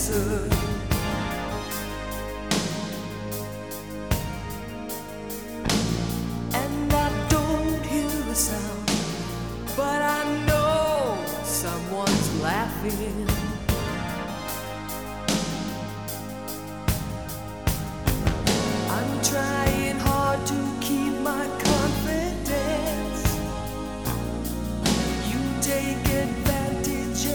answer. And I don't hear a sound, but I know someone's laughing.